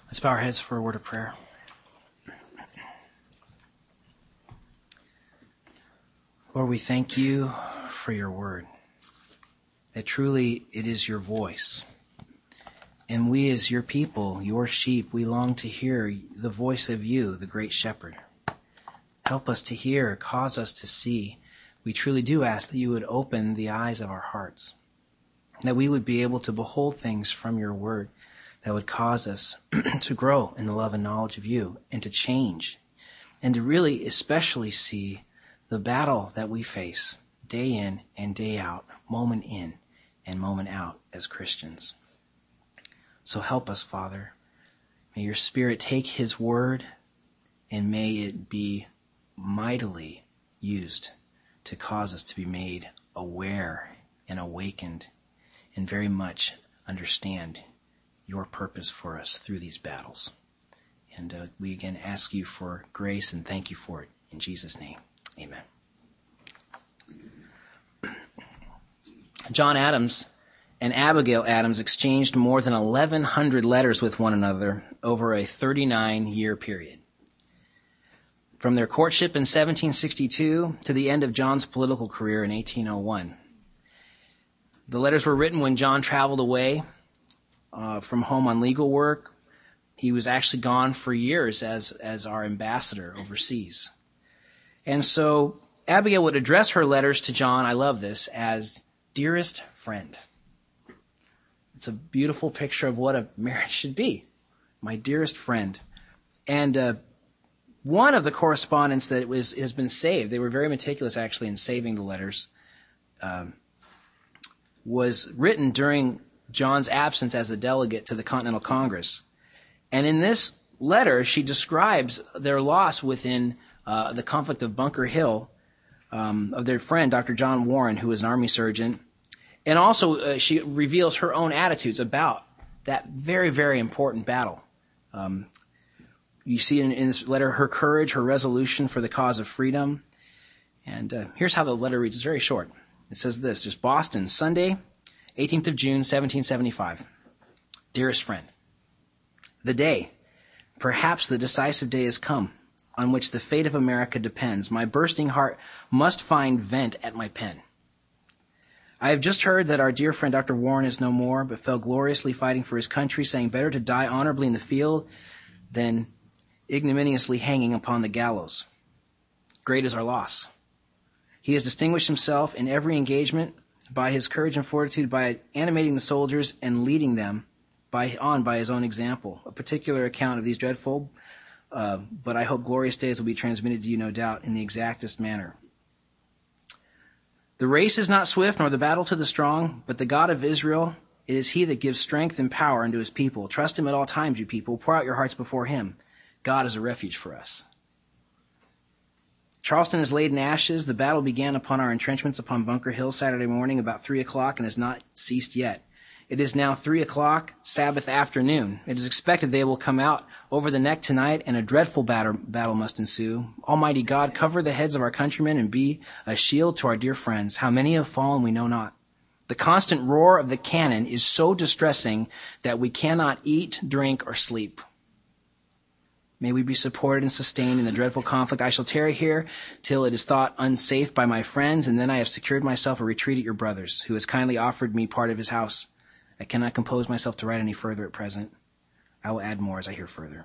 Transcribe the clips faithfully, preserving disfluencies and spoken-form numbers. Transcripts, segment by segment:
Let's bow our heads for a word of prayer. Lord, we thank you for your word, that truly it is your voice. And we as your people, your sheep, we long to hear the voice of you, the great shepherd. Help us to hear, cause us to see. We truly do ask that you would open the eyes of our hearts, that we would be able to behold things from your word that would cause us to grow in the love and knowledge of you and to change and to really especially see the battle that we face day in and day out, moment in and moment out as Christians. So help us, Father. May your Spirit take his word and may it be mightily used to cause us to be made aware and awakened and very much understand your purpose for us through these battles. And uh, we again ask you for grace and thank you for it. In Jesus' name, amen. John Adams and Abigail Adams exchanged more than eleven hundred letters with one another over a thirty-nine year period. From their courtship in seventeen sixty-two to the end of John's political career in eighteen oh one. The letters were written when John traveled away Uh, from home on legal work. He was actually gone for years as, as our ambassador overseas. And so Abigail would address her letters to John, I love this, as dearest friend. It's a beautiful picture of what a marriage should be. My dearest friend. And uh, one of the correspondence that was has been saved, they were very meticulous actually in saving the letters, um, was written during John's absence as a delegate to the Continental Congress. And in this letter, she describes their loss within uh, the conflict of Bunker Hill um, of their friend, Doctor John Warren, who was an Army surgeon. And also uh, she reveals her own attitudes about that very, very important battle. Um, you see in, in this letter her courage, her resolution for the cause of freedom. And uh, here's how the letter reads. It's very short. It says this, just Boston, Sunday, eighteenth of June, seventeen seventy-five. Dearest friend, the day, perhaps the decisive day has come, on which the fate of America depends. My bursting heart must find vent at my pen. I have just heard that our dear friend Doctor Warren is no more, but fell gloriously fighting for his country, saying better to die honorably in the field than ignominiously hanging upon the gallows. Great is our loss. He has distinguished himself in every engagement by his courage and fortitude, by animating the soldiers and leading them by on by his own example. A particular account of these dreadful, uh, but I hope glorious days will be transmitted to you, no doubt, in the exactest manner. The race is not swift, nor the battle to the strong, but the God of Israel, it is he that gives strength and power unto his people. Trust him at all times, you people. Pour out your hearts before him. God is a refuge for us. Charleston is laid in ashes. The battle began upon our entrenchments upon Bunker Hill Saturday morning about three o'clock and has not ceased yet. It is now three o'clock, Sabbath afternoon. It is expected they will come out over the neck tonight, and a dreadful battle, battle must ensue. Almighty God, cover the heads of our countrymen and be a shield to our dear friends. How many have fallen we know not. The constant roar of the cannon is so distressing that we cannot eat, drink, or sleep. May we be supported and sustained in the dreadful conflict. I shall tarry here till it is thought unsafe by my friends, and then I have secured myself a retreat at your brother's, who has kindly offered me part of his house. I cannot compose myself to write any further at present. I will add more as I hear further.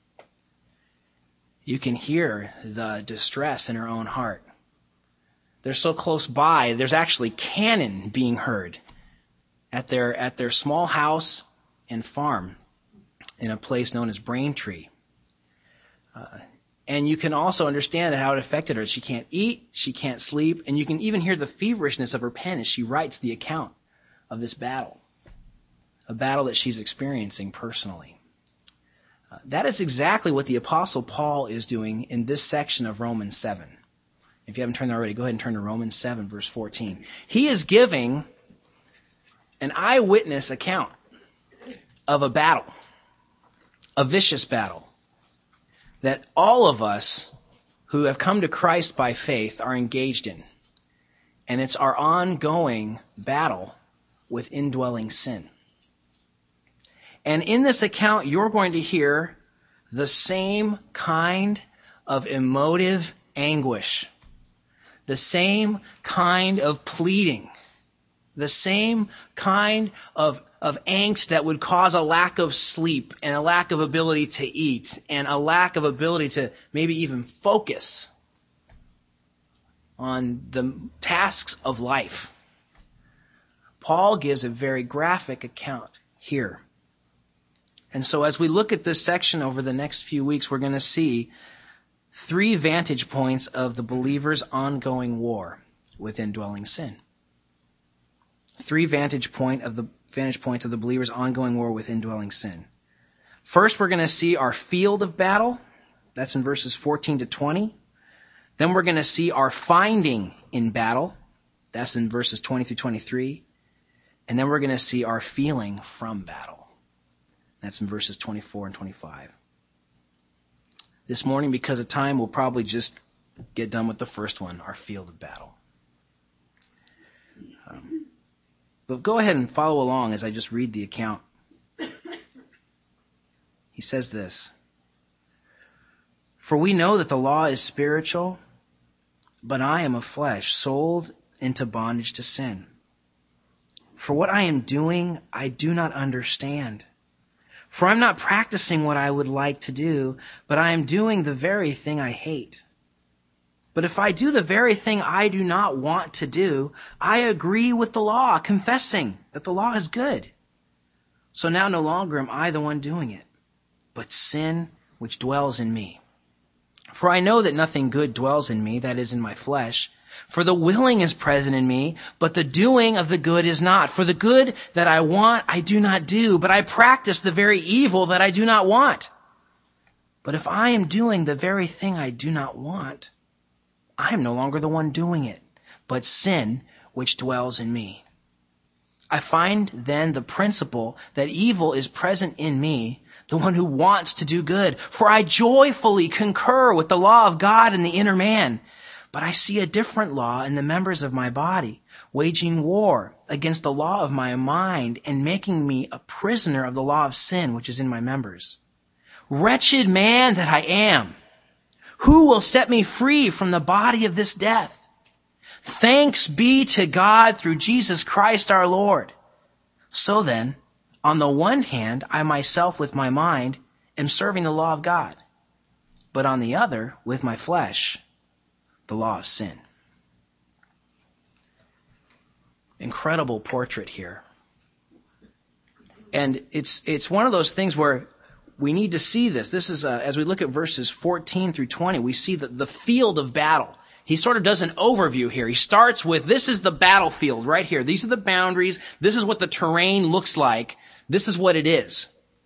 You can hear the distress in her own heart. They're so close by, there's actually cannon being heard at their at their small house and farm in a place known as Braintree. Uh, and you can also understand how it affected her. She can't eat, she can't sleep, and you can even hear the feverishness of her pen as she writes the account of this battle, a battle that she's experiencing personally. Uh, that is exactly what the Apostle Paul is doing in this section of Romans seven. If you haven't turned there already, go ahead and turn to Romans seven, verse fourteen. He is giving an eyewitness account of a battle, a vicious battle, that all of us who have come to Christ by faith are engaged in. And it's our ongoing battle with indwelling sin. And in this account, you're going to hear the same kind of emotive anguish, the same kind of pleading, the same kind of, of angst that would cause a lack of sleep and a lack of ability to eat and a lack of ability to maybe even focus on the tasks of life. Paul gives a very graphic account here. And so as we look at this section over the next few weeks, we're going to see three vantage points of the believer's ongoing war with indwelling sin. Three vantage point of the vantage points of the believer's ongoing war with indwelling sin. First, we're going to see our field of battle. That's in verses fourteen to twenty. Then we're going to see our finding in battle. That's in verses twenty through twenty-three. And then we're going to see our feeling from battle. That's in verses twenty-four and twenty-five. This morning, because of time, we'll probably just get done with the first one, our field of battle. Um, but go ahead and follow along as I just read the account. He says this: "For we know that the law is spiritual, but I am of flesh, sold into bondage to sin. For what I am doing, I do not understand. For I'm not practicing what I would like to do, but I am doing the very thing I hate. But if I do the very thing I do not want to do, I agree with the law, confessing that the law is good. So now no longer am I the one doing it, but sin which dwells in me. For I know that nothing good dwells in me, that is, in my flesh. For the willing is present in me, but the doing of the good is not. For the good that I want, I do not do, but I practice the very evil that I do not want. But if I am doing the very thing I do not want, I am no longer the one doing it, but sin which dwells in me. I find then the principle that evil is present in me, the one who wants to do good. For I joyfully concur with the law of God in the inner man. But I see a different law in the members of my body, waging war against the law of my mind and making me a prisoner of the law of sin which is in my members. Wretched man that I am! Who will set me free from the body of this death? Thanks be to God through Jesus Christ our Lord. So then, on the one hand, I myself with my mind am serving the law of God, but on the other, with my flesh, the law of sin." Incredible portrait here. And it's it's one of those things where we need to see this. This is, uh, as we look at verses fourteen through twenty, we see the, the field of battle. He sort of does an overview here. He starts with, this is the battlefield right here. These are the boundaries. This is what the terrain looks like. This is what it is.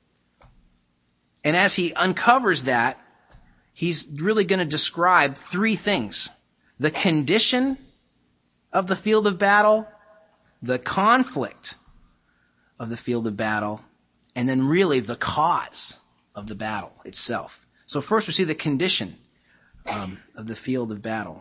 And as he uncovers that, he's really going to describe three things: the condition of the field of battle, the conflict of the field of battle, and then really the cause of the battle itself. So first we see the condition um, of the field of battle.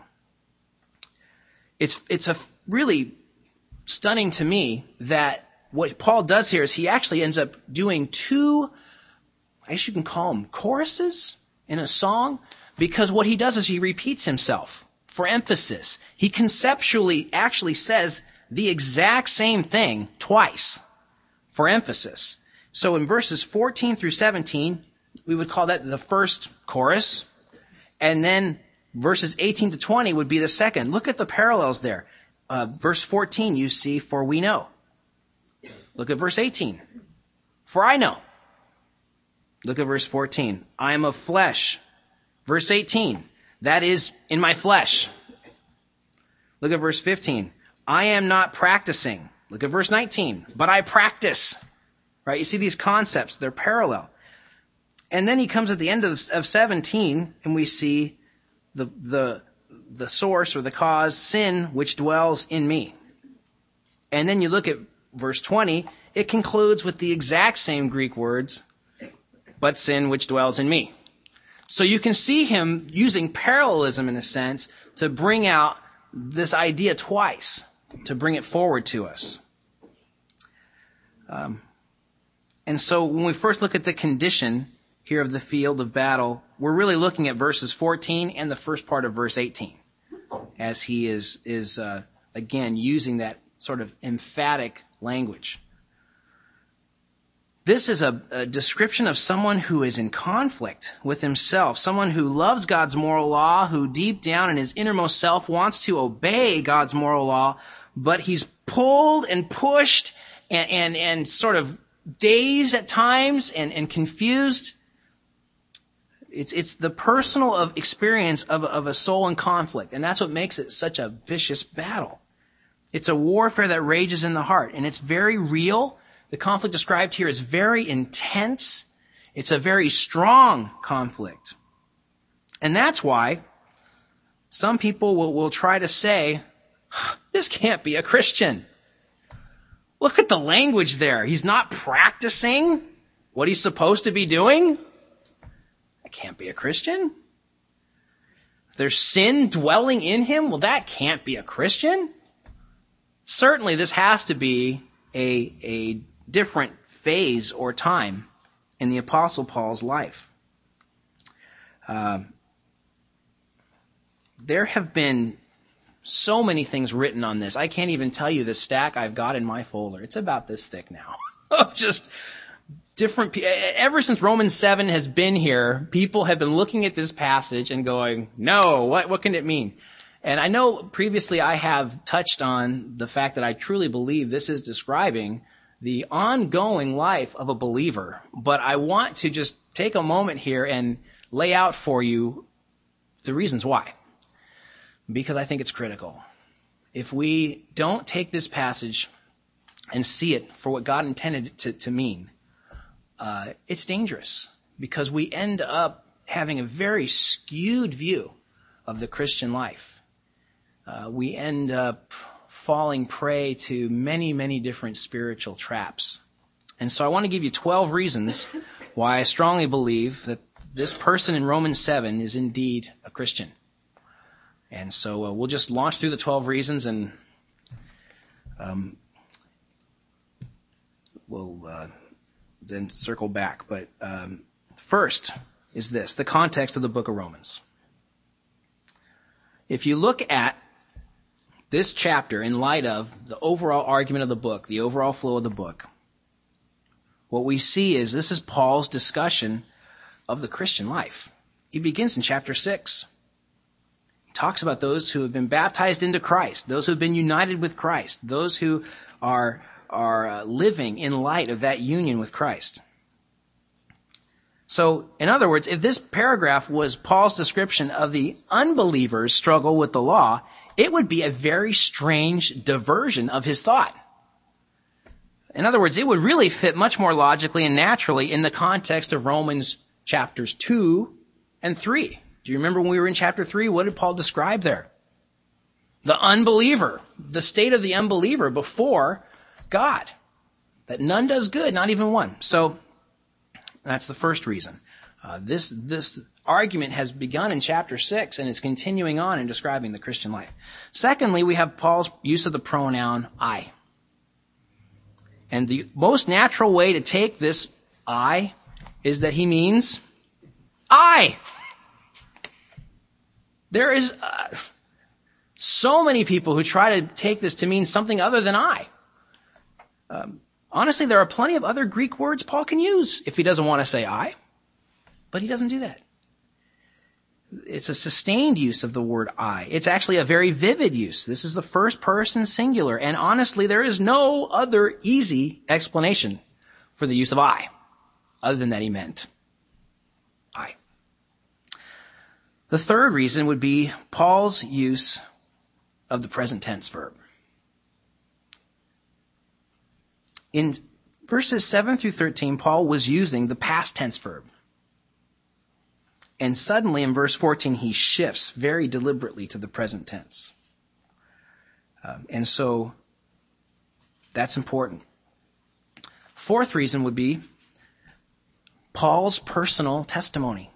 It's, it's a really stunning to me that what Paul does here is he actually ends up doing two, I guess you can call them choruses in a song, because what he does is he repeats himself for emphasis. He conceptually actually says the exact same thing twice for emphasis. So in verses fourteen through seventeen, we would call that the first chorus, and then verses eighteen to twenty would be the second. Look at the parallels there. Uh, verse fourteen, you see, for we know. Look at verse eighteen. For I know. Look at verse fourteen. I am of flesh. Verse eighteen. That is in my flesh. Look at verse fifteen. I am not practicing. Look at verse nineteen. But I practice. Right? You see these concepts. They're parallel. And then he comes at the end of, of seventeen, and we see the, the, the source or the cause, sin, which dwells in me. And then you look at verse twenty. It concludes with the exact same Greek words, but sin which dwells in me. So you can see him using parallelism in a sense to bring out this idea twice, to bring it forward to us. Um, And so when we first look at the condition here of the field of battle, we're really looking at verses fourteen and the first part of verse eighteen, as he is, is uh, again, using that sort of emphatic language. This is a, a description of someone who is in conflict with himself, someone who loves God's moral law, who deep down in his innermost self wants to obey God's moral law, but he's pulled and pushed and, and, and sort of dazed at times and, and confused. It's, it's the personal of experience of, of a soul in conflict, and that's what makes it such a vicious battle. It's a warfare that rages in the heart, and it's very real. The conflict described here is very intense. It's a very strong conflict. And that's why some people will, will try to say, this can't be a Christian. Look at the language there. He's not practicing what he's supposed to be doing. That can't be a Christian. There's sin dwelling in him. Well, that can't be a Christian. Certainly, this has to be a, a different phase or time in the Apostle Paul's life. Uh, there have been so many things written on this. I can't even tell you the stack I've got in my folder. It's about this thick now. Just different. Ever since Romans seven has been here, people have been looking at this passage and going, "No, what what can it mean?" And I know previously I have touched on the fact that I truly believe this is describing the ongoing life of a believer. But I want to just take a moment here and lay out for you the reasons why. Because I think it's critical. If we don't take this passage and see it for what God intended it to, to mean, uh, it's dangerous. Because we end up having a very skewed view of the Christian life. Uh, we end up falling prey to many, many different spiritual traps. And so I want to give you twelve reasons why I strongly believe that this person in Romans seven is indeed a Christian. And so uh, we'll just launch through the twelve reasons and um, we'll uh, then circle back. But um, first is this, the context of the book of Romans. If you look at this chapter in light of the overall argument of the book, the overall flow of the book, what we see is this is Paul's discussion of the Christian life. He begins in chapter six. He talks about those who have been baptized into Christ, those who have been united with Christ, those who are, are uh, living in light of that union with Christ. So, in other words, if this paragraph was Paul's description of the unbeliever's struggle with the law, it would be a very strange diversion of his thought. In other words, it would really fit much more logically and naturally in the context of Romans chapters two and three. Do you remember when we were in chapter three? What did Paul describe there? The unbeliever, the state of the unbeliever before God. That none does good, not even one. So, that's the first reason. Uh, this this argument has begun in chapter six and is continuing on in describing the Christian life. Secondly, we have Paul's use of the pronoun I. And the most natural way to take this I is that he means I. There is uh, so many people who try to take this to mean something other than I. Um, honestly, there are plenty of other Greek words Paul can use if he doesn't want to say I. But he doesn't do that. It's a sustained use of the word I. It's actually a very vivid use. This is the first person singular. And honestly, there is no other easy explanation for the use of I, other than that he meant I. The third reason would be Paul's use of the present tense verb. In verses seven through thirteen, Paul was using the past tense verb. And suddenly in verse fourteen, he shifts very deliberately to the present tense. Um, and so that's important. Fourth reason would be Paul's personal testimony.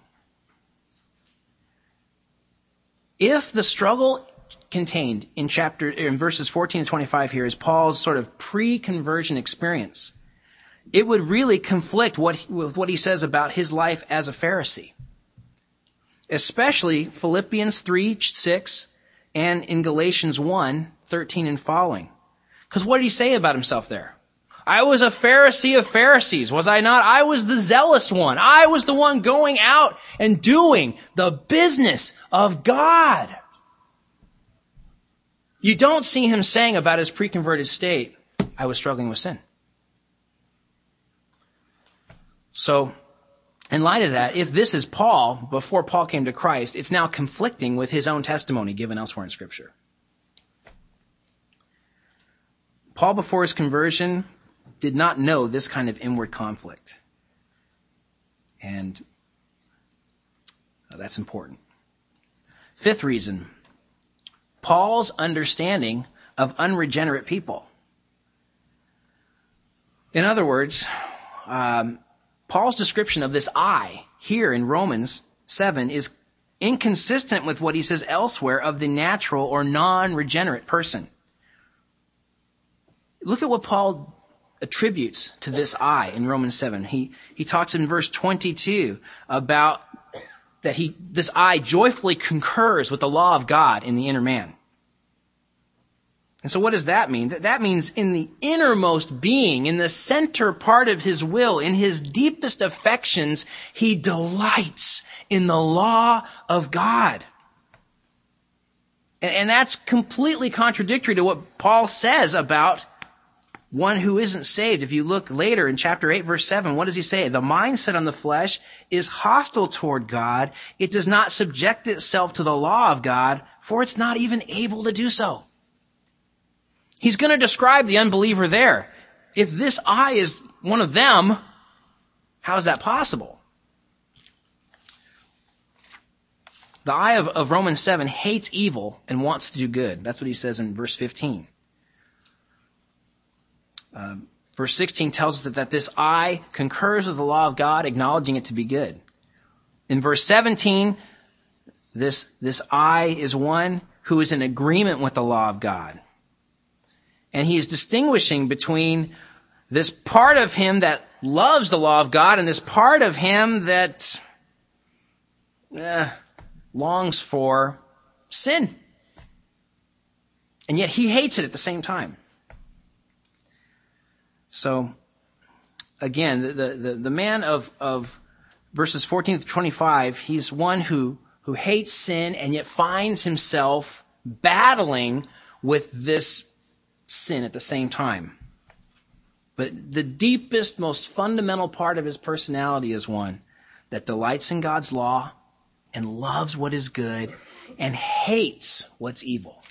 If the struggle contained in chapter in verses fourteen to twenty-five here is Paul's sort of pre-conversion experience, it would really conflict what, with what he says about his life as a Pharisee. Especially Philippians three six and in Galatians one thirteen and following. Because what did he say about himself there? I was a Pharisee of Pharisees, was I not? I was the zealous one. I was the one going out and doing the business of God. You don't see him saying about his pre-converted state, I was struggling with sin. So, in light of that, if this is Paul, before Paul came to Christ, it's now conflicting with his own testimony given elsewhere in Scripture. Paul, before his conversion, did not know this kind of inward conflict. And that's important. Fifth reason, Paul's understanding of unregenerate people. In other words, um, Paul's description of this I here in Romans seven is inconsistent with what he says elsewhere of the natural or non-regenerate person. Look at what Paul attributes to this I in Romans seven. He he talks in verse twenty-two about that he this I joyfully concurs with the law of God in the inner man. And so what does that mean? That, that means in the innermost being, in the center part of his will, in his deepest affections, he delights in the law of God. And, and that's completely contradictory to what Paul says about one who isn't saved. If you look later in chapter eight, verse seven, what does he say? The mindset on the flesh is hostile toward God. It does not subject itself to the law of God, for it's not even able to do so. He's going to describe the unbeliever there. If this I is one of them, how is that possible? The I of, of Romans seven hates evil and wants to do good. That's what he says in verse fifteen. Uh, verse sixteen tells us that, that this I concurs with the law of God, acknowledging it to be good. In verse seventeen, this, this I is one who is in agreement with the law of God. And he is distinguishing between this part of him that loves the law of God and this part of him that eh, longs for sin. And yet he hates it at the same time. So, again, the, the, the man of, of verses fourteen to twenty-five, he's one who, who hates sin and yet finds himself battling with this sin at the same time. But the deepest, most fundamental part of his personality is one that delights in God's law and loves what is good and hates what's evil.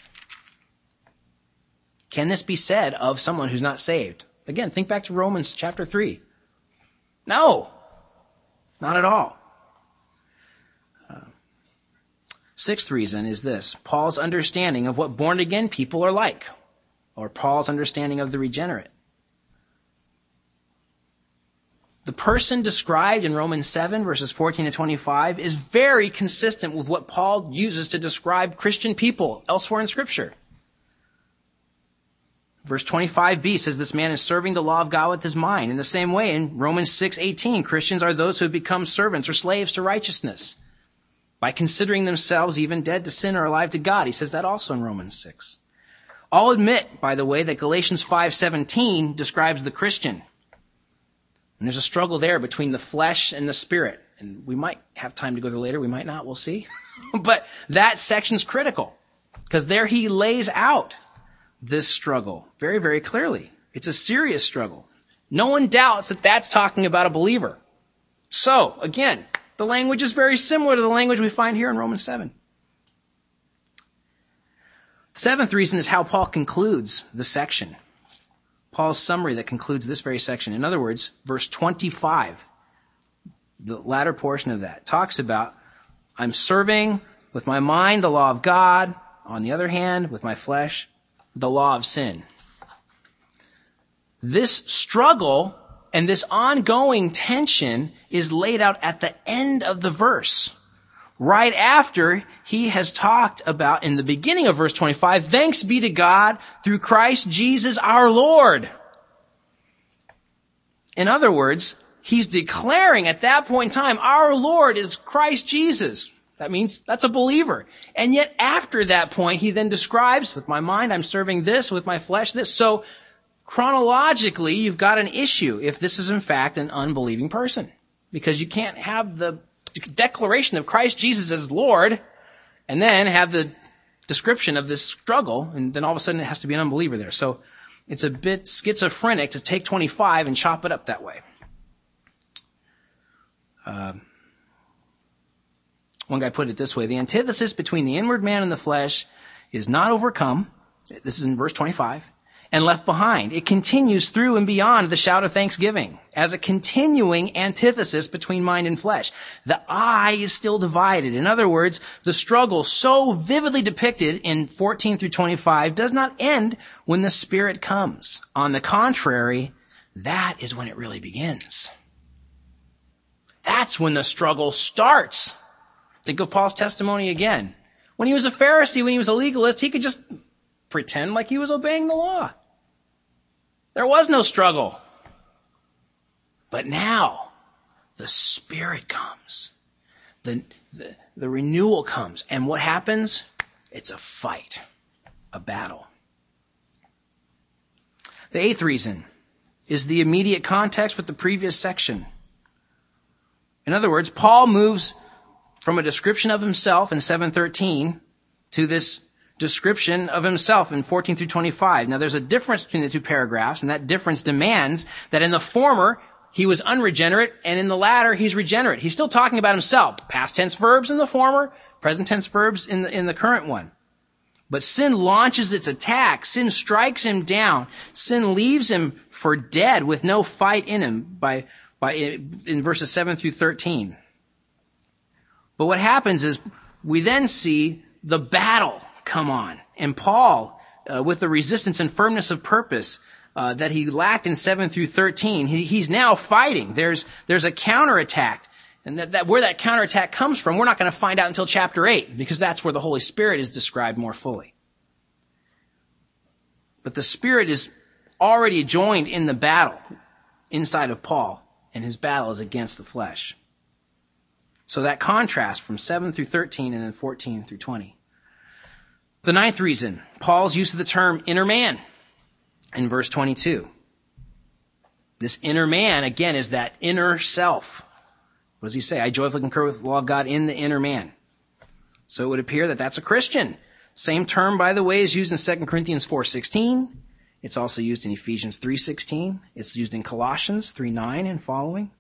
Can this be said of someone who's not saved? Again, think back to Romans chapter three. No, not at all. Uh, sixth reason is this: Paul's understanding of what born-again people are like, or Paul's understanding of the regenerate. The person described in Romans seven, verses fourteen to twenty-five, is very consistent with what Paul uses to describe Christian people elsewhere in Scripture. Verse twenty-five b says this man is serving the law of God with his mind. In the same way, in Romans six eighteen, Christians are those who have become servants or slaves to righteousness by considering themselves even dead to sin or alive to God. He says that also in Romans six. I'll admit, by the way, that Galatians five seventeen describes the Christian. And there's a struggle there between the flesh and the spirit. And we might have time to go there later. We might not. We'll see. But that section's critical, because there he lays out this struggle very, very clearly. It's a serious struggle. No one doubts that that's talking about a believer. So, again, the language is very similar to the language we find here in Romans seven. The seventh reason is how Paul concludes the section. Paul's summary that concludes this very section. In other words, verse twenty-five, the latter portion of that, talks about, I'm serving with my mind the law of God, on the other hand, with my flesh, the law of sin. This struggle and this ongoing tension is laid out at the end of the verse, right after he has talked about, in the beginning of verse twenty-five, thanks be to God through Christ Jesus our Lord. In other words, he's declaring at that point in time, our Lord is Christ Jesus. That means that's a believer. And yet after that point, he then describes, with my mind, I'm serving this, with my flesh, this. So chronologically, you've got an issue if this is in fact an unbelieving person. Because you can't have the declaration of Christ Jesus as Lord and then have the description of this struggle, and then all of a sudden it has to be an unbeliever there. So it's a bit schizophrenic to take twenty-five and chop it up that way. Uh, one guy put it this way: the antithesis between the inward man and the flesh is not overcome. This is in verse twenty-five. And left behind. It continues through and beyond the shout of thanksgiving as a continuing antithesis between mind and flesh. The eye is still divided. In other words, the struggle so vividly depicted in fourteen through twenty-five does not end when the Spirit comes. On the contrary, that is when it really begins. That's when the struggle starts. Think of Paul's testimony again. When he was a Pharisee, when he was a legalist, he could just pretend like he was obeying the law. There was no struggle. But now, the Spirit comes. The, the, the renewal comes. And what happens? It's a fight. A battle. The eighth reason is the immediate context with the previous section. In other words, Paul moves from a description of himself in seven thirteen to this description of himself in fourteen through twenty-five. Now there's a difference between the two paragraphs, and that difference demands that in the former, he was unregenerate, and in the latter, he's regenerate. He's still talking about himself. Past tense verbs in the former, present tense verbs in the, in the current one. But sin launches its attack. Sin strikes him down. Sin leaves him for dead with no fight in him by, by, in verses seven through thirteen. But what happens is we then see the battle come on. And Paul, uh, with the resistance and firmness of purpose uh, that he lacked in seven through thirteen, he, he's now fighting. There's there's a counterattack. And that, that where that counterattack comes from, we're not going to find out until chapter eight, because that's where the Holy Spirit is described more fully. But the Spirit is already joined in the battle inside of Paul, and his battle is against the flesh. So that contrast from seven through thirteen and then fourteen through twenty. The ninth reason, Paul's use of the term inner man in verse twenty-two. This inner man, again, is that inner self. What does he say? I joyfully concur with the law of God in the inner man. So it would appear that that's a Christian. Same term, by the way, is used in Second Corinthians four sixteen. It's also used in Ephesians three sixteen. It's used in Colossians three nine and following.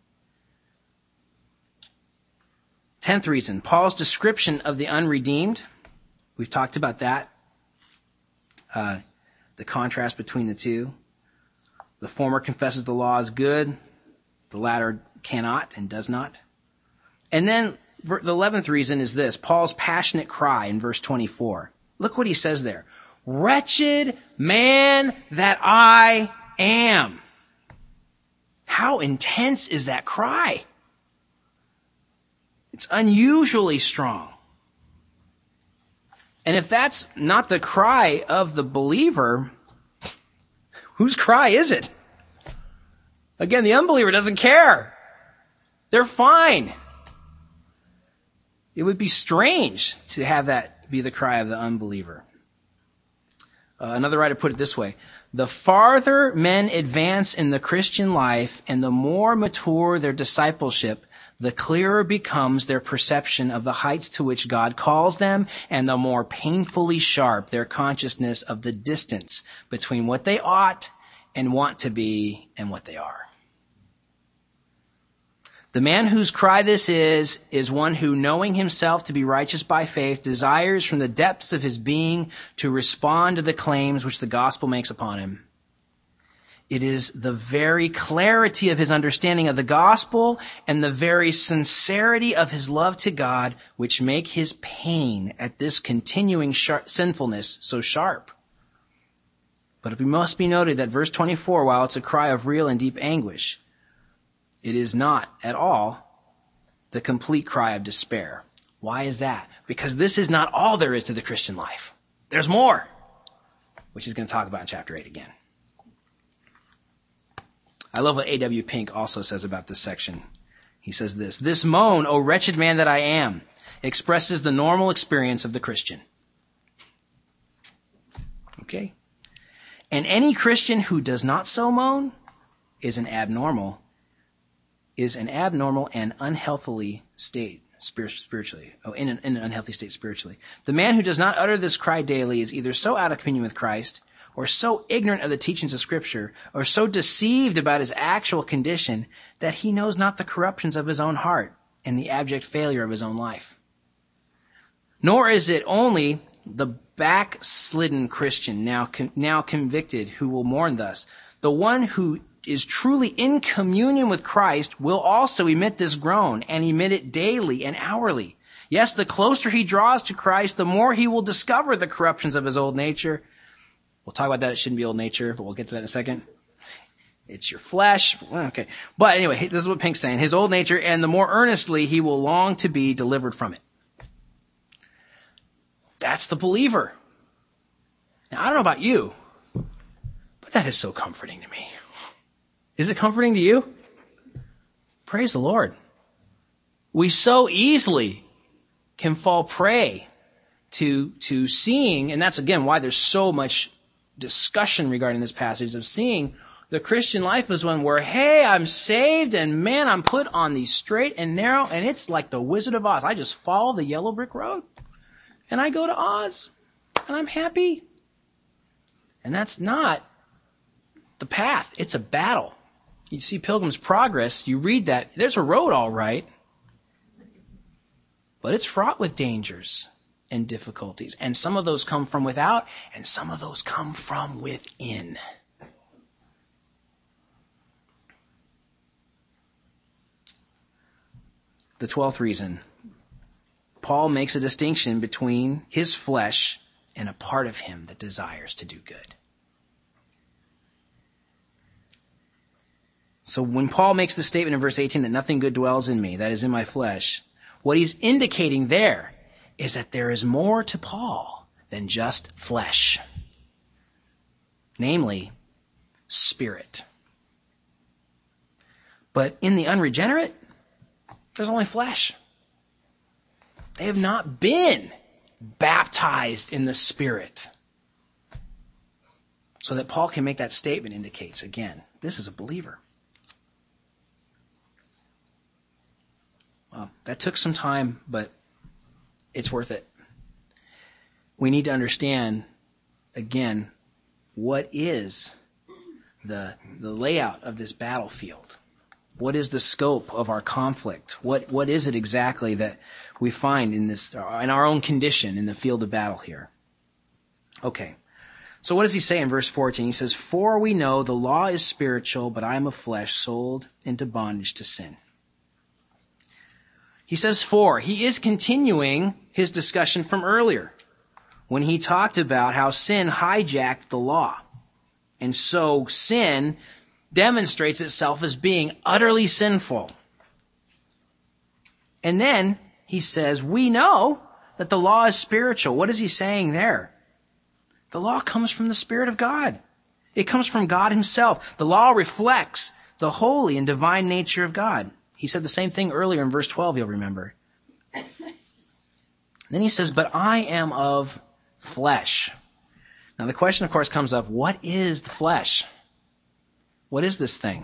Tenth reason, Paul's description of the unredeemed. We've talked about that. Uh, the contrast between the two. The former confesses the law is good. The latter cannot and does not. And then the eleventh reason is this. Paul's passionate cry in verse twenty-four. Look what he says there. Wretched man that I am. How intense is that cry? It's unusually strong. And if that's not the cry of the believer, whose cry is it? Again, the unbeliever doesn't care. They're fine. It would be strange to have that be the cry of the unbeliever. Uh, another writer put it this way. The farther men advance in the Christian life and the more mature their discipleship, the clearer becomes their perception of the heights to which God calls them, and the more painfully sharp their consciousness of the distance between what they ought and want to be and what they are. The man whose cry this is, is one who, knowing himself to be righteous by faith, desires from the depths of his being to respond to the claims which the gospel makes upon him. It is the very clarity of his understanding of the gospel and the very sincerity of his love to God which make his pain at this continuing sharp sinfulness so sharp. But it must be noted that verse twenty-four, while it's a cry of real and deep anguish, it is not at all the complete cry of despair. Why is that? Because this is not all there is to the Christian life. There's more, which he's going to talk about in chapter eight again. I love what A W Pink also says about this section. He says this: "This moan, O wretched man that I am, expresses the normal experience of the Christian." Okay? And any Christian who does not so moan is an abnormal, is an abnormal and unhealthily state spiritually. Oh, in an, in an unhealthy state spiritually. The man who does not utter this cry daily is either so out of communion with Christ, or so ignorant of the teachings of Scripture, or so deceived about his actual condition that he knows not the corruptions of his own heart and the abject failure of his own life. Nor is it only the backslidden Christian, now con- now convicted, who will mourn thus. The one who is truly in communion with Christ will also emit this groan, and emit it daily and hourly. Yes, the closer he draws to Christ, the more he will discover the corruptions of his old nature. We'll talk about that. It shouldn't be old nature, but we'll get to that in a second. It's your flesh. Okay. But anyway, this is what Pink's saying. His old nature, and the more earnestly he will long to be delivered from it. That's the believer. Now, I don't know about you, but that is so comforting to me. Is it comforting to you? Praise the Lord. We so easily can fall prey to, to seeing, and that's again why there's so much discussion regarding this passage, of seeing the Christian life as one where, hey, I'm saved, and man, I'm put on the straight and narrow, and it's like the Wizard of Oz. I just follow the yellow brick road, and I go to Oz, and I'm happy. And that's not the path. It's a battle. You see Pilgrim's Progress, you read that, there's a road all right, but it's fraught with dangers and difficulties. And some of those come from without, and some of those come from within. The twelfth reason. Paul makes a distinction between his flesh and a part of him that desires to do good. So when Paul makes the statement in verse eighteen that nothing good dwells in me, that is in my flesh, what he's indicating there is that there is more to Paul than just flesh. Namely, spirit. But in the unregenerate, there's only flesh. They have not been baptized in the Spirit. So that Paul can make that statement indicates, again, this is a believer. Well, that took some time, but it's worth it. We need to understand, again, what is the, the layout of this battlefield? What is the scope of our conflict? What what is it exactly that we find in this, in our own condition in the field of battle here? Okay. So what does he say in verse fourteen? He says, "For we know the law is spiritual, but I am of flesh, sold into bondage to sin." He says for. He is continuing his discussion from earlier when he talked about how sin hijacked the law. And so sin demonstrates itself as being utterly sinful. And then he says, we know that the law is spiritual. What is he saying there? The law comes from the Spirit of God. It comes from God himself. The law reflects the holy and divine nature of God. He said the same thing earlier in verse twelve, you'll remember. Then he says, but I am of flesh. Now the question, of course, comes up, what is the flesh? What is this thing?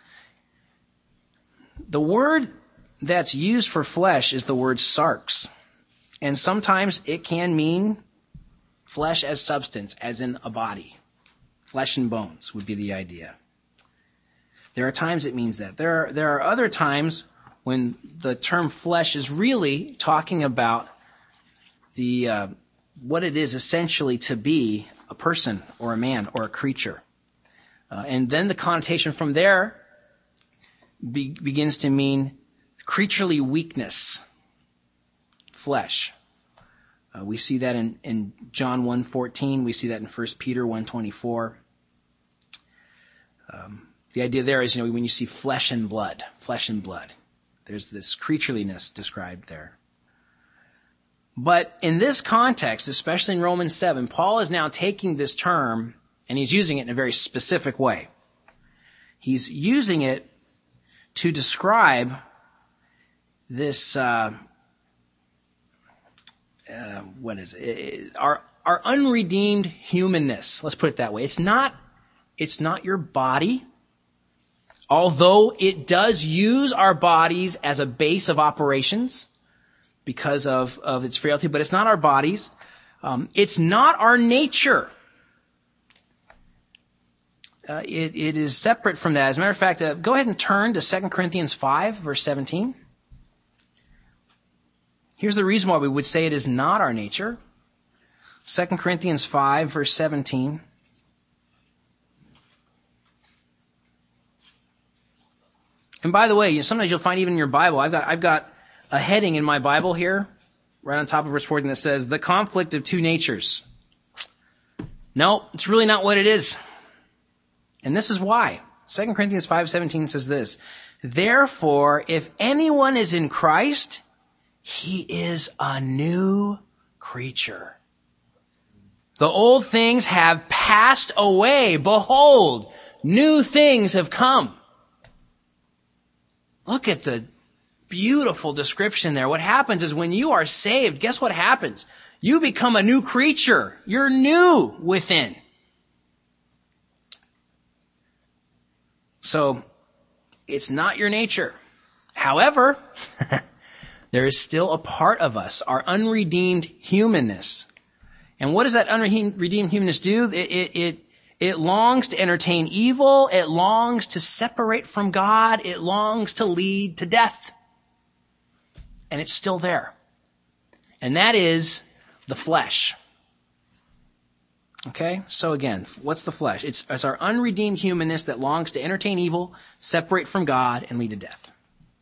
The word that's used for flesh is the word sarx. And sometimes it can mean flesh as substance, as in a body. Flesh and bones would be the idea. There are times it means that. There are, there are other times when the term flesh is really talking about the uh, what it is essentially to be a person or a man or a creature. Uh, and then the connotation from there be, begins to mean creaturely weakness, flesh. Uh, we see that in, in John one fourteen. We see that in First Peter one twenty-four. Um, the idea there is, you know, when you see flesh and blood, flesh and blood, there's this creatureliness described there. But in this context, especially in Romans seven, Paul is now taking this term and he's using it in a very specific way. He's using it to describe this, uh, uh, what is it? Our, our unredeemed humanness. Let's put it that way. It's not, it's not your body. Although it does use our bodies as a base of operations because of, of its frailty, but it's not our bodies. Um, it's not our nature. Uh, it, it is separate from that. As a matter of fact, uh, go ahead and turn to Second Corinthians five, verse seventeen. Here's the reason why we would say it is not our nature. Second Corinthians five, verse seventeen. And by the way, sometimes you'll find even in your Bible, I've got I've got a heading in my Bible here, right on top of verse fourteen, that says, the conflict of two natures. No, it's really not what it is. And this is why. Second Corinthians five seventeen says this, therefore, if anyone is in Christ, he is a new creature. The old things have passed away. Behold, new things have come. Look at the beautiful description there. What happens is when you are saved, guess what happens? You become a new creature. You're new within. So, it's not your nature. However, there is still a part of us, our unredeemed humanness. And what does that unredeemed humanness do? It, it, it, it longs to entertain evil. It longs to separate from God. It longs to lead to death. And it's still there. And that is the flesh. Okay? So again, what's the flesh? It's, it's our unredeemed humanness that longs to entertain evil, separate from God, and lead to death.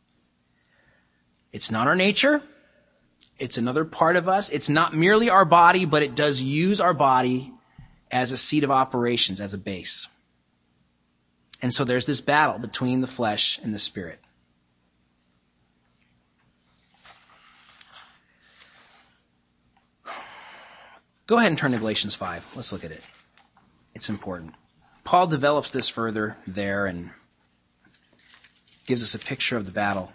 It's not our nature. It's another part of us. It's not merely our body, but it does use our body as a seat of operations, as a base. And so there's this battle between the flesh and the spirit. Go ahead and turn to Galatians five. Let's look at it. It's important. Paul develops this further there and gives us a picture of the battle.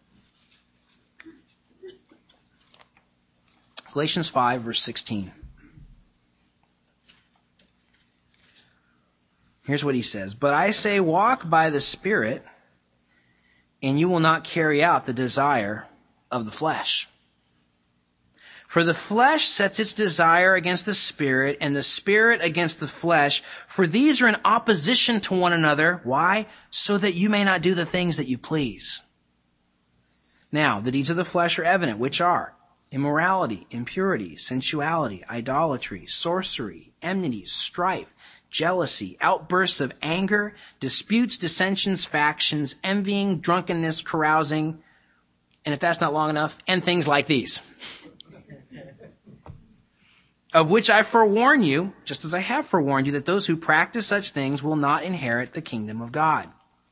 Galatians five, verse sixteen. Here's what he says. But I say, walk by the Spirit, and you will not carry out the desire of the flesh. For the flesh sets its desire against the Spirit, and the Spirit against the flesh. For these are in opposition to one another. Why? So that you may not do the things that you please. Now, the deeds of the flesh are evident, which are immorality, impurity, sensuality, idolatry, sorcery, enmity, strife, jealousy, outbursts of anger, disputes, dissensions, factions, envying, drunkenness, carousing, and if that's not long enough, and things like these. Of which I forewarn you, just as I have forewarned you, that those who practice such things will not inherit the kingdom of God.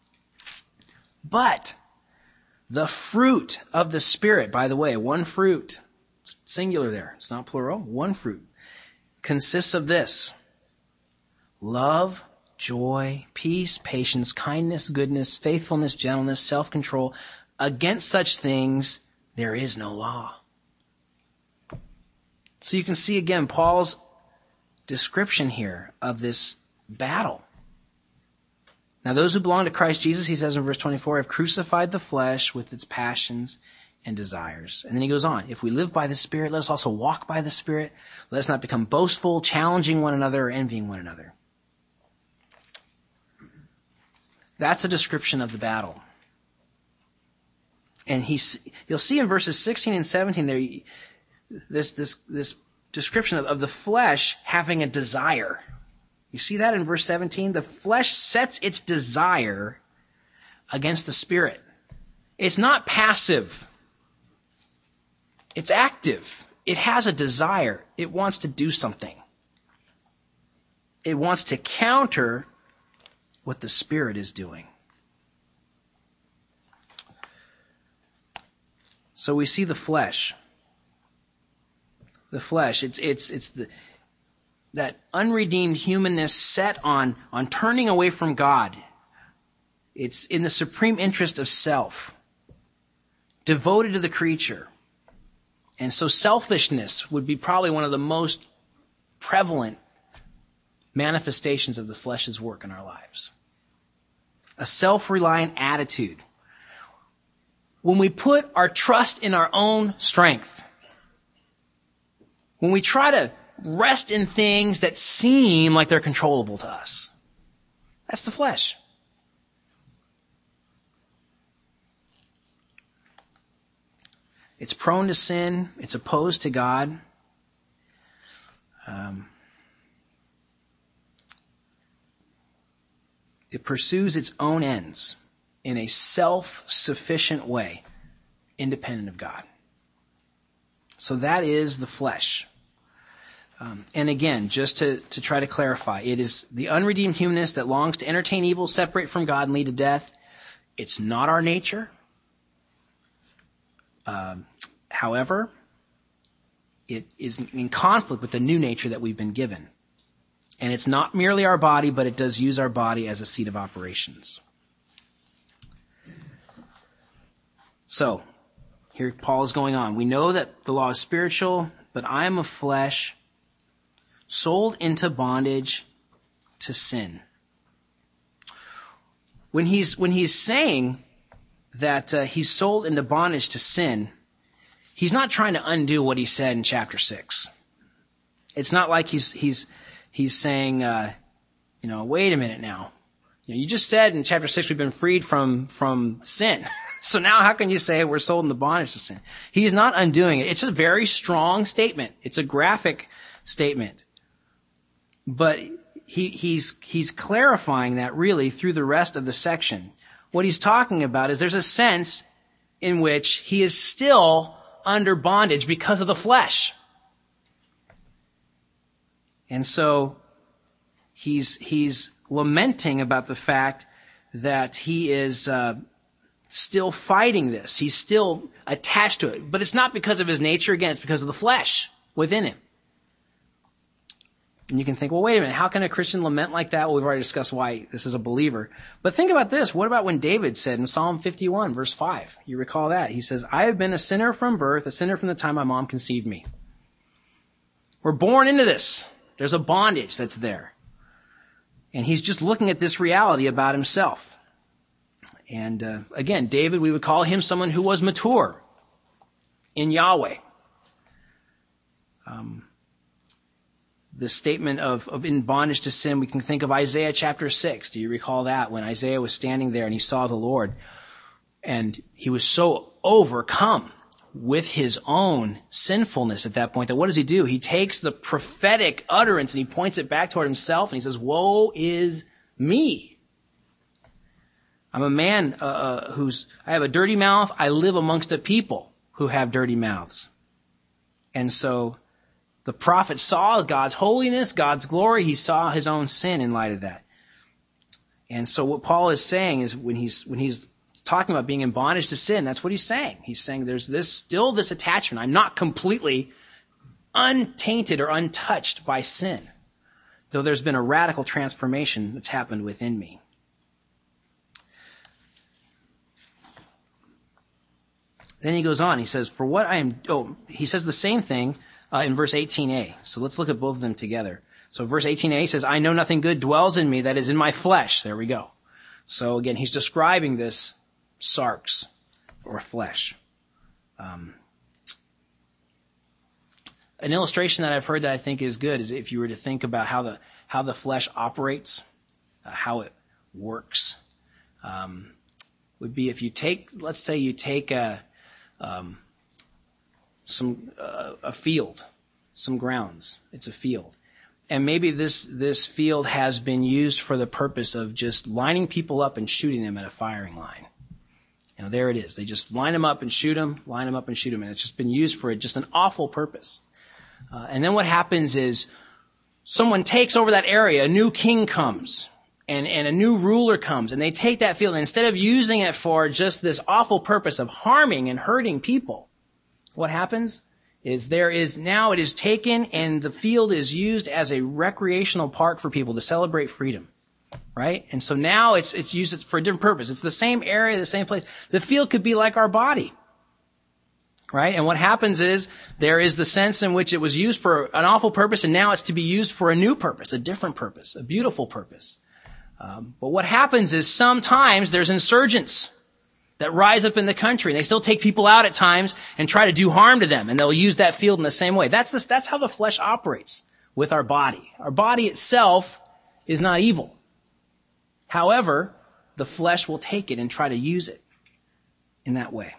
But the fruit of the Spirit, by the way, one fruit, singular there, it's not plural, one fruit, consists of this: love, joy, peace, patience, kindness, goodness, faithfulness, gentleness, self-control. Against such things there is no law. So you can see again Paul's description here of this battle. Now those who belong to Christ Jesus, he says in verse twenty-four, have crucified the flesh with its passions and desires. And then he goes on, if we live by the Spirit, let us also walk by the Spirit. Let us not become boastful, challenging one another, or envying one another. That's a description of the battle. And he's, you'll see in verses sixteen and seventeen there, this, this, this description of, of the flesh having a desire. You see that in verse seventeen? The flesh sets its desire against the Spirit. It's not passive. It's active. It has a desire. It wants to do something. It wants to counter what the Spirit is doing. So we see the flesh. The flesh, it's it's it's the that unredeemed humanness set on, on turning away from God, It's in the supreme interest of self, devoted to the creature. And so selfishness would be probably one of the most prevalent manifestations of the flesh's work in our lives. A self-reliant attitude. When we put our trust in our own strength, when we try to rest in things that seem like they're controllable to us, that's the flesh. It's prone to sin. It's opposed to God. Um, it pursues its own ends in a self-sufficient way, independent of God. So that is the flesh. Um, and again, just to, to try to clarify, it is the unredeemed humanness that longs to entertain evil, separate from God, and lead to death. It's not our nature. Um, however, it is in conflict with the new nature that we've been given. And it's not merely our body, but it does use our body as a seat of operations. So, here Paul is going on. We know that the law is spiritual, but I am of flesh, sold into bondage to sin. When he's, when he's saying that uh, he's sold into bondage to sin, he's not trying to undo what he said in chapter six. It's not like he's he's he's saying, uh, you know, wait a minute now. You know, you just said in chapter six we've been freed from from sin. So now how can you say we're sold into bondage to sin? He is not undoing it. It's a very strong statement. It's a graphic statement. But he he's he's clarifying that really through the rest of the section. What he's talking about is there's a sense in which he is still under bondage because of the flesh. And so he's he's lamenting about the fact that he is uh, still fighting this. He's still attached to it. But it's not because of his nature. Again, it's because of the flesh within him. And you can think, well, wait a minute, how can a Christian lament like that? Well, we've already discussed why this is a believer. But think about this. What about when David said in Psalm fifty-one, verse five? You recall that. He says, I have been a sinner from birth, a sinner from the time my mom conceived me. We're born into this. There's a bondage that's there. And he's just looking at this reality about himself. And uh, again, David, we would call him someone who was mature in Yahweh. Um, the statement of, of in bondage to sin, we can think of Isaiah chapter six. Do you recall that? When Isaiah was standing there and he saw the Lord, and he was so overcome with his own sinfulness at that point that what does he do? He takes the prophetic utterance and he points it back toward himself and he says, woe is me. I'm a man uh, who's, I have a dirty mouth. I live amongst a people who have dirty mouths. And so the prophet saw God's holiness, God's glory. He saw his own sin in light of that. And so what Paul is saying is when he's when he's talking about being in bondage to sin, that's what he's saying. He's saying there's this still this attachment. I'm not completely untainted or untouched by sin, though there's been a radical transformation that's happened within me. Then he goes on. He says, for what I am, oh, he says the same thing uh, in verse eighteen a. So let's look at both of them together. So verse eighteen a says, I know nothing good dwells in me that is in my flesh. There we go. So again, he's describing this sarx, or flesh. Um, an illustration that I've heard that I think is good is if you were to think about how the how the flesh operates, uh, how it works, um, would be if you take, let's say you take a um, some uh, a field, some grounds. It's a field. And maybe this, this field has been used for the purpose of just lining people up and shooting them at a firing line. You know, there it is. They just line them up and shoot them, line them up and shoot them. And it's just been used for just an awful purpose. Uh, and then what happens is someone takes over that area, a new king comes, and, and a new ruler comes, and they take that field, and instead of using it for just this awful purpose of harming and hurting people, what happens is there is now it is taken and the field is used as a recreational park for people to celebrate freedom. right? And so now it's it's used for a different purpose. It's the same area, the same place. The field could be like our body, right? And what happens is there is the sense in which it was used for an awful purpose, and now it's to be used for a new purpose, a different purpose, a beautiful purpose. Um, but what happens is sometimes there's insurgents that rise up in the country, and they still take people out at times and try to do harm to them, and they'll use that field in the same way. That's this, that's how the flesh operates with our body. Our body itself is not evil. However, the flesh will take it and try to use it in that way.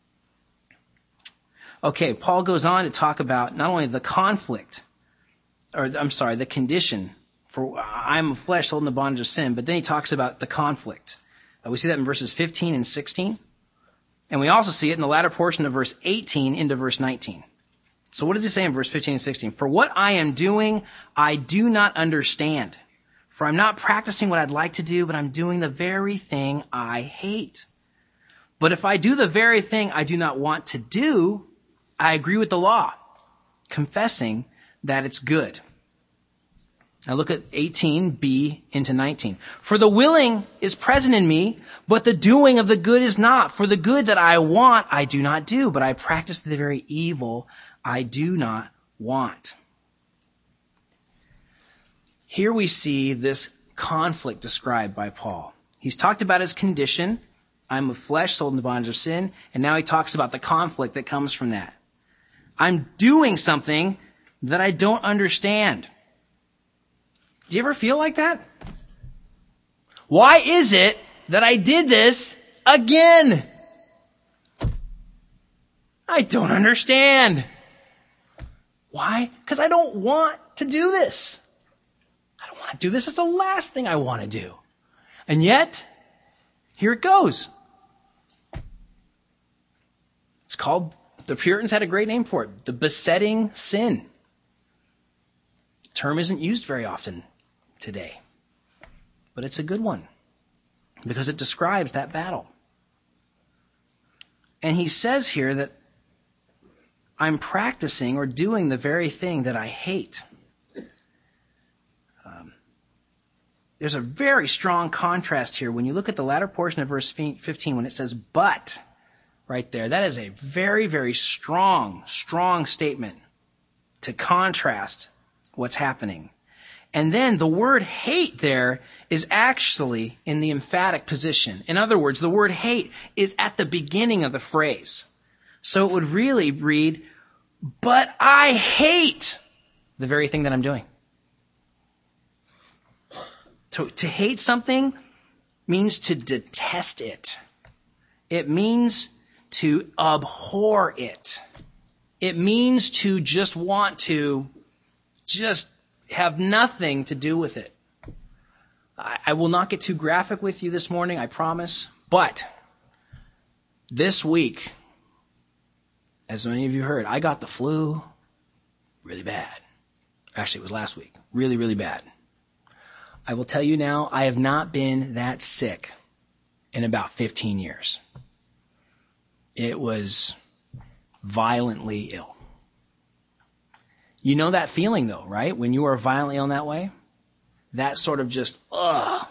Okay, Paul goes on to talk about not only the conflict, or I'm sorry, the condition for I'm a flesh holding the bondage of sin, but then he talks about the conflict. Uh, we see that in verses fifteen and sixteen. And we also see it in the latter portion of verse eighteen into verse nineteen. So what does he say in verse fifteen and sixteen? For what I am doing, I do not understand. For I'm not practicing what I'd like to do, but I'm doing the very thing I hate. But if I do the very thing I do not want to do, I agree with the law, confessing that it's good. Now look at eighteen b into nineteen. For the willing is present in me, but the doing of the good is not. For the good that I want, I do not do, but I practice the very evil I do not want. Here we see this conflict described by Paul. He's talked about his condition. I'm of flesh, sold in the bondage of sin. And now he talks about the conflict that comes from that. I'm doing something that I don't understand. Do you ever feel like that? Why is it that I did this again? I don't understand. Why? Because I don't want to do this. I don't want to do this. It's the last thing I want to do. And yet, here it goes. It's called, the Puritans had a great name for it, the besetting sin. The term isn't used very often today, but it's a good one because it describes that battle. And he says here that I'm practicing or doing the very thing that I hate. Um, there's a very strong contrast here when you look at the latter portion of verse fifteen when it says but right there. That is a very, very strong, strong statement to contrast what's happening. And then the word hate there is actually in the emphatic position. In other words, the word hate is at the beginning of the phrase. So it would really read, but I hate the very thing that I'm doing. To, to hate something means to detest it. It means to abhor it. It means to just want to just have nothing to do with it. I, I will not get too graphic with you this morning, I promise. But this week, as many of you heard, I got the flu really bad. Actually, it was last week. Really, really bad. I will tell you now, I have not been that sick in about fifteen years. It was violently ill. You know that feeling though, right? When you are violently ill in that way? That sort of just, ugh.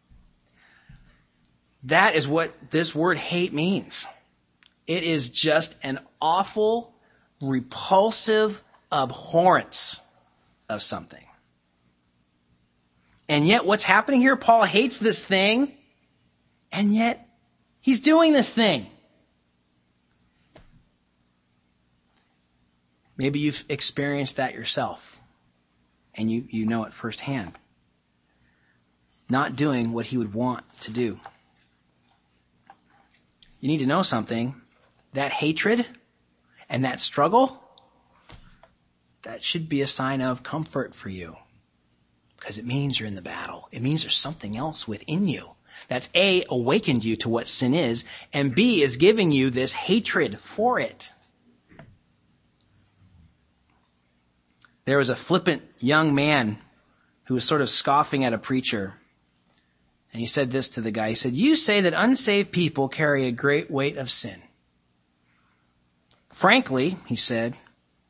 That is what this word hate means. It is just an awful, repulsive abhorrence of something. And yet what's happening here? Paul hates this thing, and yet he's doing this thing. Maybe you've experienced that yourself, and you, you know it firsthand. Not doing what he would want to do. You need to know something. That hatred and that struggle, that should be a sign of comfort for you. Because it means you're in the battle. It means there's something else within you that's A, awakened you to what sin is, and B, is giving you this hatred for it. There was a flippant young man who was sort of scoffing at a preacher. And he said this to the guy. He said, "You say that unsaved people carry a great weight of sin. Frankly," he said,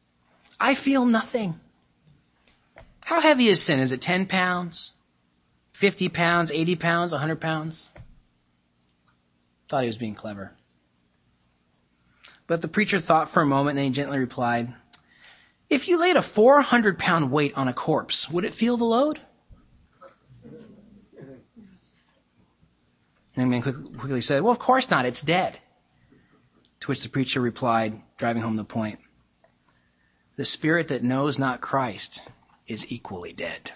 "I feel nothing. How heavy is sin? Is it ten pounds? fifty pounds, eighty pounds, one hundred pounds? Thought he was being clever. But the preacher thought for a moment and he gently replied, if you laid a four hundred pound weight on a corpse, would it feel the load? And the man quickly said, well, of course not. It's dead. To which the preacher replied, driving home the point, the spirit that knows not Christ is equally dead.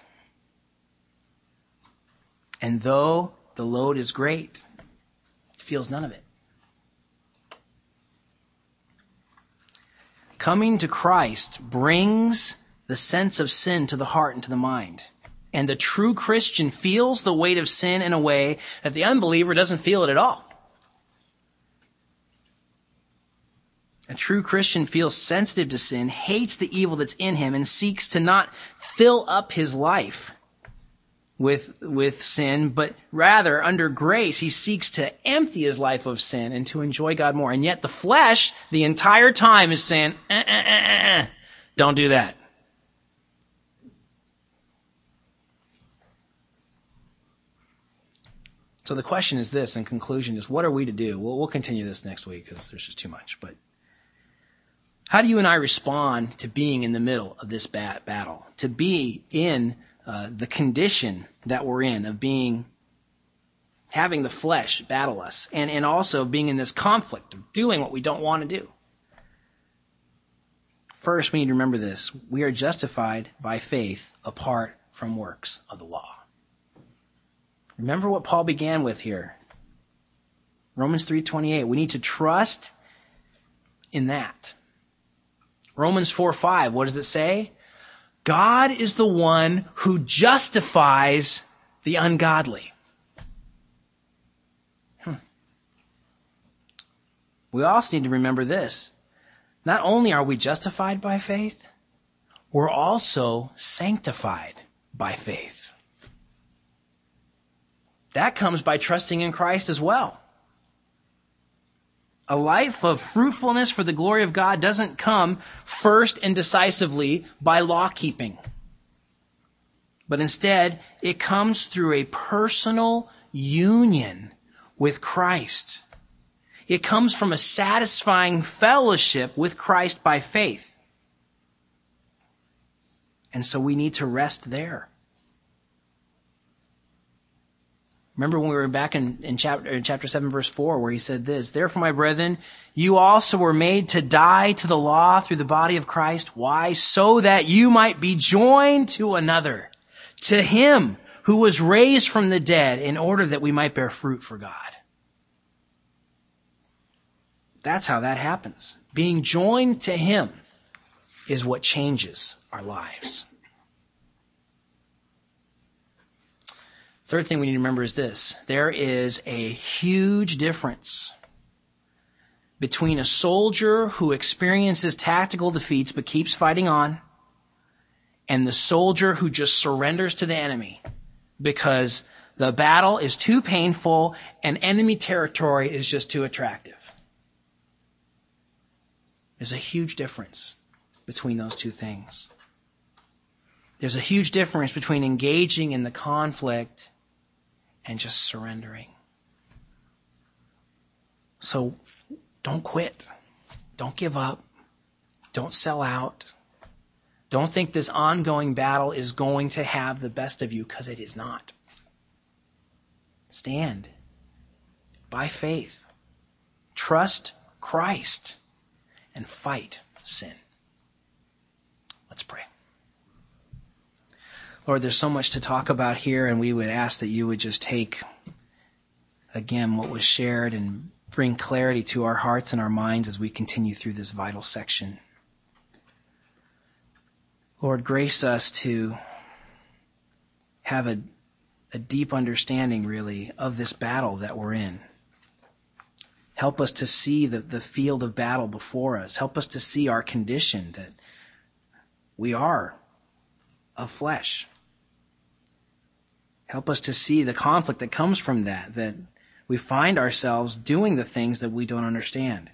And though the load is great, it feels none of it. Coming to Christ brings the sense of sin to the heart and to the mind. And the true Christian feels the weight of sin in a way that the unbeliever doesn't feel it at all. A true Christian feels sensitive to sin, hates the evil that's in him, and seeks to not fill up his life with, with sin, but rather, under grace, he seeks to empty his life of sin and to enjoy God more. And yet the flesh, the entire time, is saying, eh, eh, eh, eh, don't do that. So the question is this, in conclusion, is what are we to do? We'll, we'll continue this next week because there's just too much. But how do you and I respond to being in the middle of this bat- battle? To be in uh, the condition that we're in of being, having the flesh battle us, and, and also being in this conflict of doing what we don't want to do. First, we need to remember this. We are justified by faith apart from works of the law. Remember what Paul began with here. Romans three twenty-eight. We need to trust in that. Romans four five. What does it say? God is the one who justifies the ungodly. Hmm. We also need to remember this. Not only are we justified by faith, we're also sanctified by faith. That comes by trusting in Christ as well. A life of fruitfulness for the glory of God doesn't come first and decisively by law keeping. But instead, it comes through a personal union with Christ. It comes from a satisfying fellowship with Christ by faith. And so we need to rest there. Remember when we were back in, in, chapter, in chapter seven, verse four, where he said this, therefore, my brethren, you also were made to die to the law through the body of Christ. Why? So that you might be joined to another, to him who was raised from the dead, in order that we might bear fruit for God. That's how that happens. Being joined to him is what changes our lives. Third thing we need to remember is this. There is a huge difference between a soldier who experiences tactical defeats but keeps fighting on and the soldier who just surrenders to the enemy because the battle is too painful and enemy territory is just too attractive. There's a huge difference between those two things. There's a huge difference between engaging in the conflict and just surrendering. So don't quit. Don't give up. Don't sell out. Don't think this ongoing battle is going to have the best of you, because it is not. Stand by faith. Trust Christ and fight sin. Let's pray. Lord, there's so much to talk about here, and we would ask that you would just take, again, what was shared and bring clarity to our hearts and our minds as we continue through this vital section. Lord, grace us to have a, a deep understanding, really, of this battle that we're in. Help us to see the, the field of battle before us. Help us to see our condition, that we are of flesh. Help us to see the conflict that comes from that, that we find ourselves doing the things that we don't understand.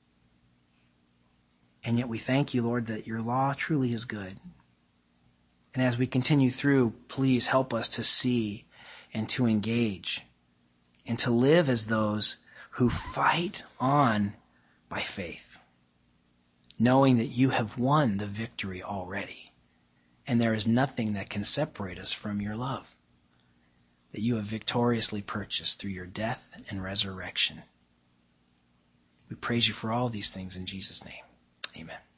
And yet we thank you, Lord, that your law truly is good. And as we continue through, please help us to see and to engage and to live as those who fight on by faith, knowing that you have won the victory already, and there is nothing that can separate us from your love, that you have victoriously purchased through your death and resurrection. We praise you for all these things in Jesus' name. Amen.